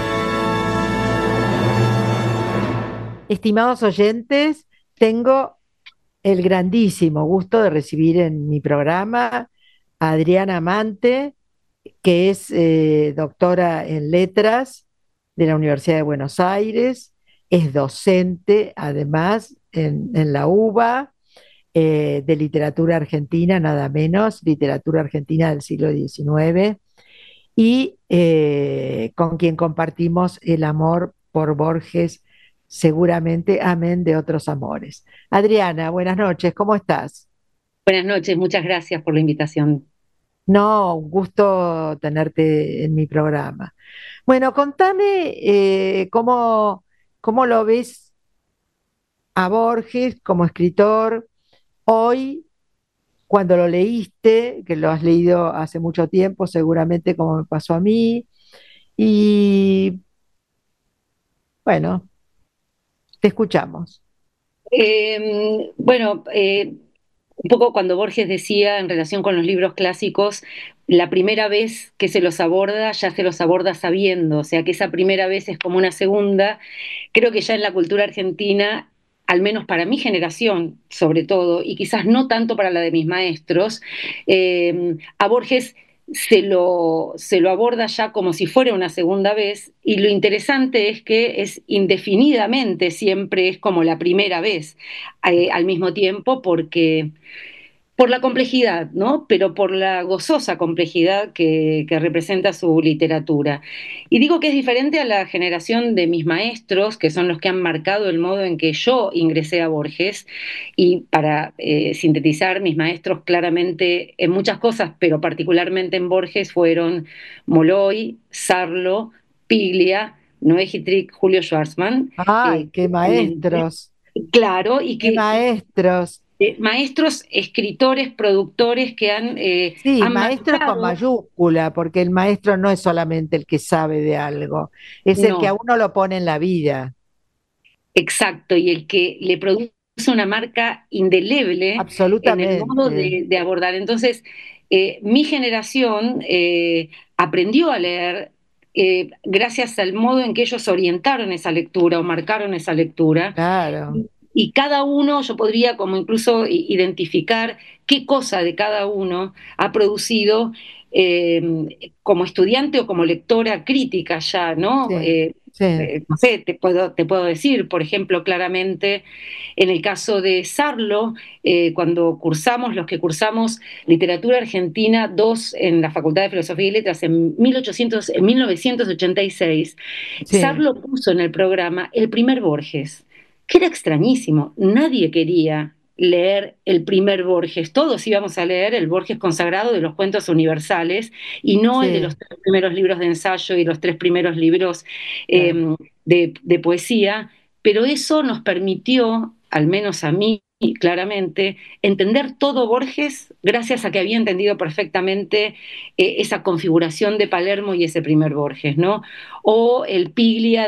Estimados oyentes, tengo el grandísimo gusto de recibir en mi programa a Adriana Amante, que es doctora en letras de la Universidad de Buenos Aires, es docente además en la UBA de literatura argentina, nada menos, literatura argentina del siglo XIX, y con quien compartimos el amor por Borges, seguramente amén de otros amores. Adriana, buenas noches, ¿cómo estás? Buenas noches, muchas gracias por la invitación. No, un gusto tenerte en mi programa. Bueno, contame cómo lo ves a Borges como escritor hoy, cuando lo leíste, que lo has leído hace mucho tiempo, seguramente como me pasó a mí, y bueno, te escuchamos. Bueno, un poco cuando Borges decía en relación con los libros clásicos, la primera vez que se los aborda, ya se los aborda sabiendo, o sea que esa primera vez es como una segunda. Creo que ya en la cultura argentina, al menos para mi generación, sobre todo, y quizás no tanto para la de mis maestros, a Borges se lo aborda ya como si fuera una segunda vez, y lo interesante es que es indefinidamente siempre es como la primera vez al mismo tiempo, por la complejidad, ¿no? Pero por la gozosa complejidad que representa su literatura. Y digo que es diferente a la generación de mis maestros, que son los que han marcado el modo en que yo ingresé a Borges, y para sintetizar, mis maestros claramente en muchas cosas, pero particularmente en Borges, fueron Molloy, Sarlo, Piglia, Noé Gitrick, Julio Schwartzman. Ay, qué Obviamente. maestros, Claro, y qué que maestros. maestros, escritores, productores que Sí, han maestro con marcado, mayúscula, porque el maestro no es solamente el que sabe de algo, es el que a no, uno lo pone en la vida. exacto, y el que le produce una marca indeleble en el modo Absolutamente. de abordar. Entonces, mi generación aprendió a leer gracias al modo en que ellos orientaron esa lectura o marcaron esa lectura. Claro. Y cada uno, yo podría como incluso identificar qué cosa de cada uno ha producido como estudiante o como lectora crítica ya, ¿no? Sí, sí, No sé, te puedo decir, por ejemplo, claramente, en el caso de Sarlo, cuando cursamos, los que cursamos Literatura Argentina 2 en la Facultad de Filosofía y Letras en 1986, sí. Sarlo puso en el programa el primer Borges, que era extrañísimo. Nadie quería leer el primer Borges. Todos íbamos a leer el Borges consagrado de los cuentos universales y no el de los Sí, tres primeros libros de ensayo y los tres primeros libros eh, claro. de poesía. Pero eso nos permitió, al menos a mí, claramente, entender todo Borges gracias a que había entendido perfectamente esa configuración de Palermo y ese primer Borges, ¿no? O el Piglia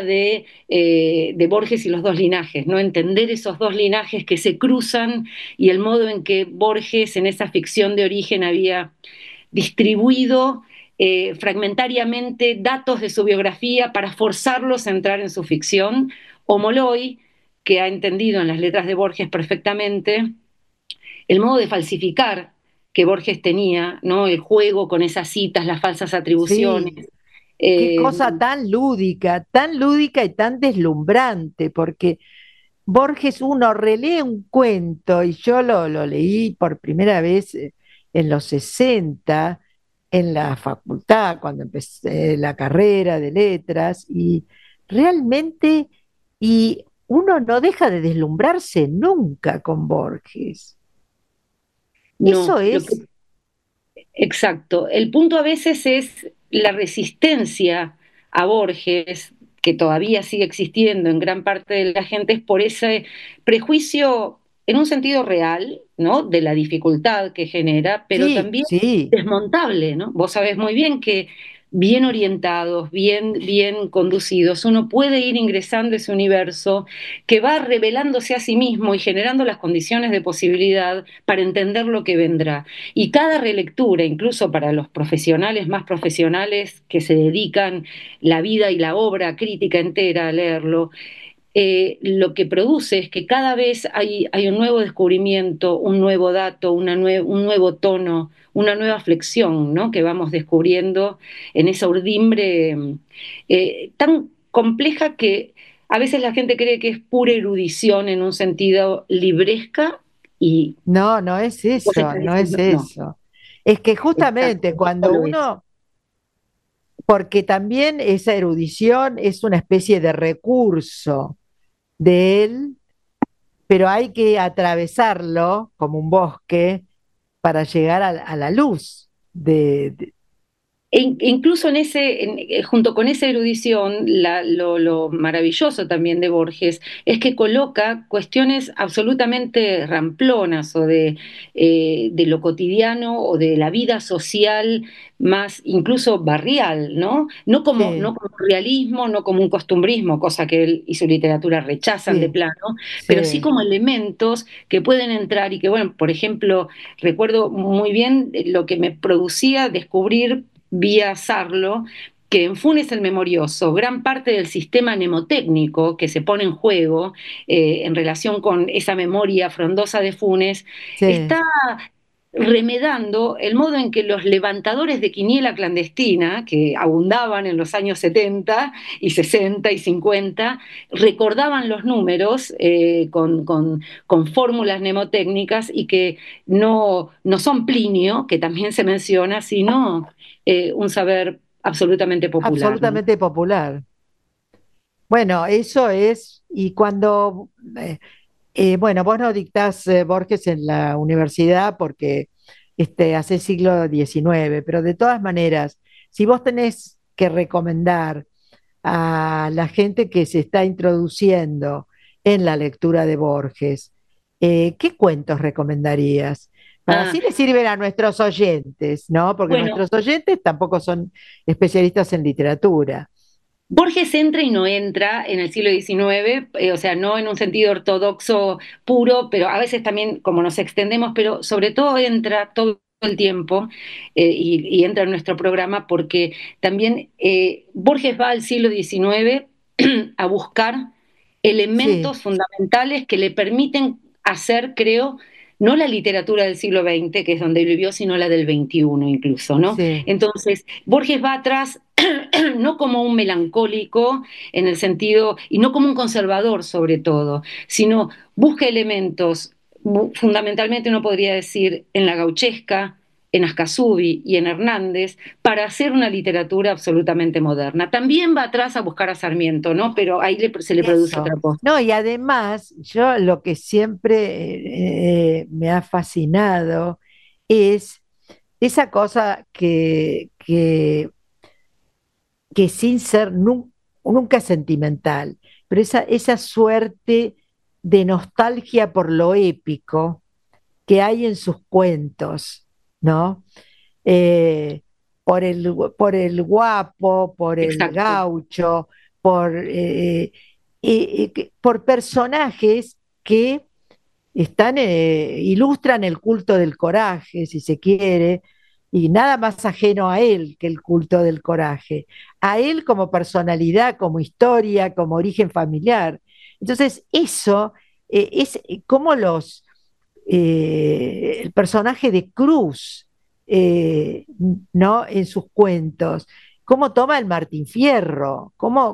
de Borges y los dos linajes, ¿no? Entender esos dos linajes que se cruzan y el modo en que Borges en esa ficción de origen había distribuido fragmentariamente datos de su biografía para forzarlos a entrar en su ficción, o Molloy, que ha entendido en las letras de Borges perfectamente el modo de falsificar que Borges tenía, ¿no? El juego con esas citas, las falsas atribuciones. Sí, qué Eh, cosa tan lúdica y tan deslumbrante, porque Borges uno relee un cuento, y yo lo leí por primera vez en los 60 en la facultad, cuando empecé la carrera de letras, y realmente, y uno no deja de deslumbrarse nunca con Borges. Eso no, es, exacto. El punto a veces es la resistencia a Borges, que todavía sigue existiendo en gran parte de la gente, es por ese prejuicio en un sentido real, ¿no? De la dificultad que genera, pero sí, también sí, desmontable, ¿no? Vos sabés muy bien que bien orientados, bien conducidos, uno puede ir ingresando a ese universo que va revelándose a sí mismo y generando las condiciones de posibilidad para entender lo que vendrá. Y cada relectura, incluso para los profesionales más profesionales que se dedican la vida y la obra crítica entera a leerlo, lo que produce es que cada vez hay un nuevo descubrimiento, un nuevo dato, un nuevo tono, una nueva flexión, ¿no? Que vamos descubriendo en esa urdimbre tan compleja que a veces la gente cree que es pura erudición en un sentido libresca y no, no es vos eso, estás no es diciendo no. eso. Es que Exacto, justamente no cuando lo es. uno, porque también esa erudición es una especie de recurso de él, pero hay que atravesarlo como un bosque para llegar a la luz Incluso junto con esa erudición, lo maravilloso también de Borges es que coloca cuestiones absolutamente ramplonas o de lo cotidiano o de la vida social más incluso barrial, ¿no? No sí, como un realismo, no como un costumbrismo, cosa que él y su literatura rechazan de sí, plano, pero sí sí, como elementos que pueden entrar y que, bueno, por ejemplo, recuerdo muy bien lo que me producía descubrir vía Sarlo, que en Funes el Memorioso, gran parte del sistema mnemotécnico que se pone en juego en relación con esa memoria frondosa de Funes, sí, está remedando el modo en que los levantadores de quiniela clandestina, que abundaban en los años 70 y 60 y 50, recordaban los números con fórmulas mnemotécnicas y que no son Plinio, que también se menciona, sino un saber absolutamente popular, ¿no? Absolutamente popular. Bueno, eso es, y cuando, bueno, vos no dictás Borges en la universidad porque hace siglo XIX, pero de todas maneras, si vos tenés que recomendar a la gente que se está introduciendo en la lectura de Borges, ¿qué cuentos recomendarías? Para Ah, así le sirven a nuestros oyentes, ¿no? Porque bueno, nuestros oyentes tampoco son especialistas en literatura. Borges entra y no entra en el siglo XIX, o sea, no en un sentido ortodoxo puro, pero a veces también como nos extendemos, pero sobre todo entra todo el tiempo y entra en nuestro programa porque también Borges va al siglo XIX a buscar Sí, elementos fundamentales que le permiten hacer, creo, no la literatura del siglo XX, que es donde vivió, sino la del XXI incluso, ¿no? sí, Entonces, Borges va atrás no como un melancólico en el sentido, y no como un conservador sobre todo, sino busca elementos, fundamentalmente uno podría decir en la gauchesca, en Ascasubi y en Hernández, para hacer una literatura absolutamente moderna. También va atrás a buscar a Sarmiento, ¿no? Pero ahí se le produce otra eso. cosa. No, y además, yo lo que siempre me ha fascinado es esa cosa que sin ser nunca sentimental, pero esa suerte de nostalgia por lo épico que hay en sus cuentos, ¿no? Eh, por el guapo, por el Exacto, gaucho, por personajes que ilustran el culto del coraje, si se quiere, y nada más ajeno a él que el culto del coraje, a él como personalidad, como historia, como origen familiar. Entonces, eso es como el personaje de Cruz, ¿no? En sus cuentos, cómo toma el Martín Fierro,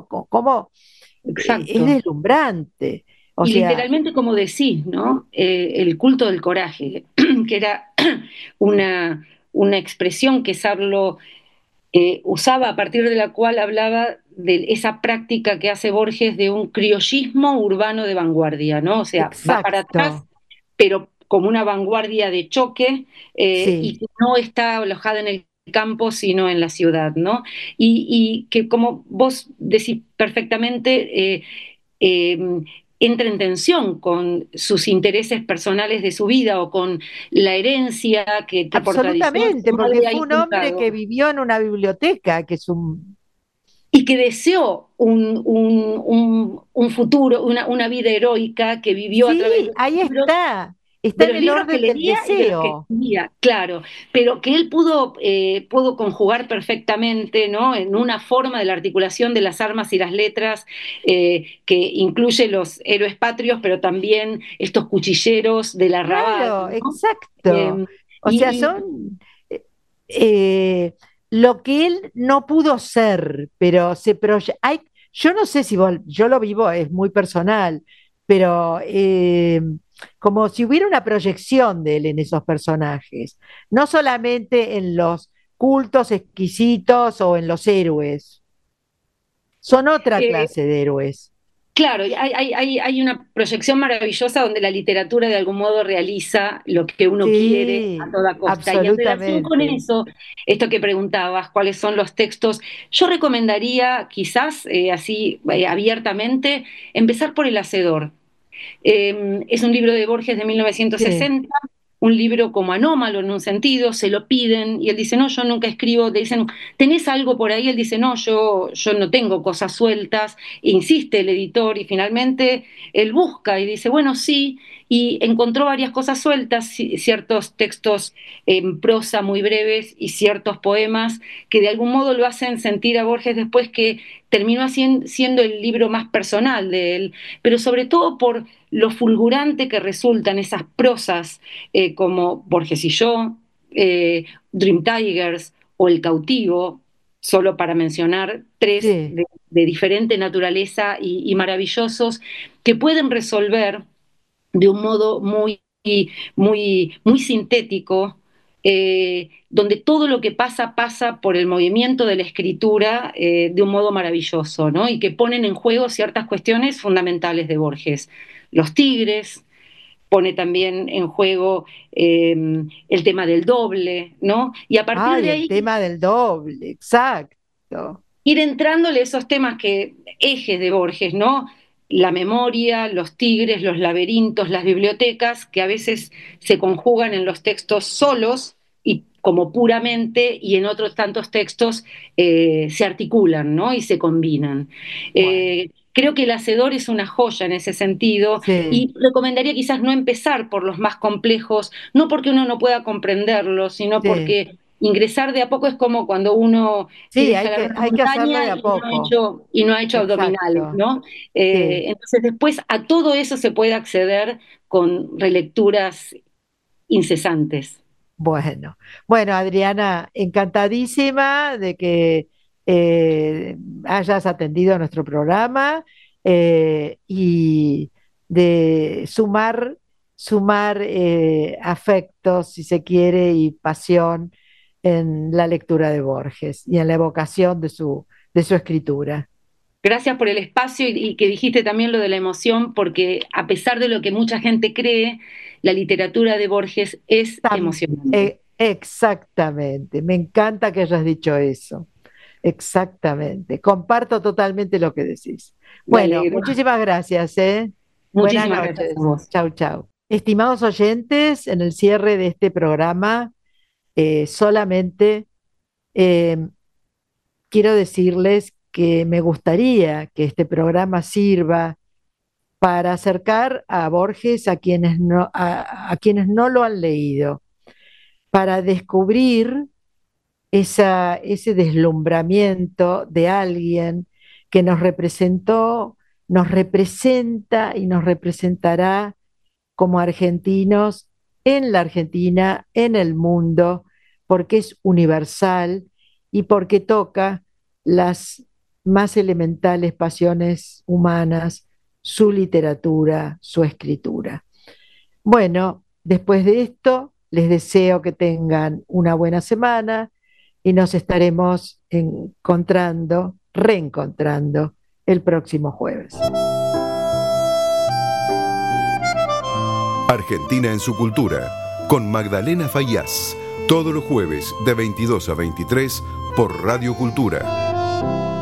es exacto. deslumbrante. O Y sea, literalmente, como decís, ¿no? El culto del coraje, que era una expresión que Sarlo usaba, a partir de la cual hablaba de esa práctica que hace Borges de un criollismo urbano de vanguardia, ¿no? O sea, va para atrás, exacto, pero como una vanguardia de choque sí, y que no está alojada en el campo, sino en la ciudad, ¿no? Y que como vos decís perfectamente, eh, entra en tensión con sus intereses personales de su vida o con la herencia que por tradición absolutamente, su porque madre ha fue un hombre inculcado que vivió en una biblioteca, que es un... y que deseó un futuro, una vida heroica que vivió a través Sí, ahí está de en los el libros que orden del leía y de los que deseo. escribía, claro, pero que él pudo conjugar perfectamente, ¿no? En una forma de la articulación de las armas y las letras que incluye los héroes patrios, pero también estos cuchilleros del arrabal, Claro, ¿no? exacto. Eh, O sea, y, son lo que él no pudo ser, pero yo no sé si yo lo vivo, es muy personal, pero como si hubiera una proyección de él en esos personajes, no solamente en los cultos exquisitos o en los héroes, son otra eh, clase de héroes. Claro, hay una proyección maravillosa donde la literatura de algún modo realiza lo que uno quiere a Sí, toda costa. Y en relación con absolutamente. eso, esto que preguntabas, cuáles son los textos, yo recomendaría quizás así abiertamente empezar por El Hacedor. Es un libro de Borges de Sí, 1960, un libro como anómalo en un sentido, se lo piden y él dice, no, yo nunca escribo, le dicen, ¿tenés algo por ahí? Él dice, no, yo no tengo cosas sueltas, insiste el editor y finalmente él busca y dice, bueno, sí, y encontró varias cosas sueltas, ciertos textos en prosa muy breves y ciertos poemas que de algún modo lo hacen sentir a Borges después que terminó siendo el libro más personal de él, pero sobre todo por lo fulgurante que resultan esas prosas como Borges y yo, Dream Tigers o El cautivo, solo para mencionar tres Sí. de diferente naturaleza y maravillosos, que pueden resolver de un modo muy sintético, donde todo lo que pasa por el movimiento de la escritura de un modo maravilloso, ¿no? Y que ponen en juego ciertas cuestiones fundamentales de Borges. Los tigres, pone también en juego el tema del doble, ¿no? Y a partir Ay, de el ahí tema del doble, exacto. ir entrándole esos temas ejes de Borges, ¿no? La memoria, los tigres, los laberintos, las bibliotecas, que a veces se conjugan en los textos solos y como puramente, y en otros tantos textos se articulan, ¿no? Y se combinan. Bueno, Creo que El Hacedor es una joya en ese sentido sí, y recomendaría quizás no empezar por los más complejos, no porque uno no pueda comprenderlos, sino sí, porque ingresar de a poco es como cuando uno sí, quiere escalar una hay que hacerlo de montaña a poco, y no ha hecho abdominales, exacto, ¿no? sí. Entonces después a todo eso se puede acceder con relecturas incesantes. Bueno, bueno, Adriana, encantadísima de que hayas atendido nuestro programa y de sumar afectos, si se quiere, y pasión en la lectura de Borges y en la evocación de su escritura. Gracias por el espacio y que dijiste también lo de la emoción, porque a pesar de lo que mucha gente cree, la literatura de Borges es emocionante. Exactamente, me encanta que hayas dicho eso. Exactamente, comparto totalmente lo que decís. Me Bueno, alegro. muchísimas gracias, ¿eh? Buenas Muchísimas gracias a noches. vos. Chau, chau. Estimados oyentes, en el cierre de este programa, solamente eh, quiero decirles que me gustaría que este programa sirva para acercar a Borges a quienes no lo han leído, para descubrir ese deslumbramiento de alguien que nos representa y nos representará como argentinos en la Argentina, en el mundo, porque es universal y porque toca las más elementales pasiones humanas, su literatura, su escritura. Bueno, después de esto, les deseo que tengan una buena semana y nos estaremos reencontrando el próximo jueves. Argentina en su cultura, con Magdalena Faíaz, todos los jueves de 22 a 23 por Radio Cultura.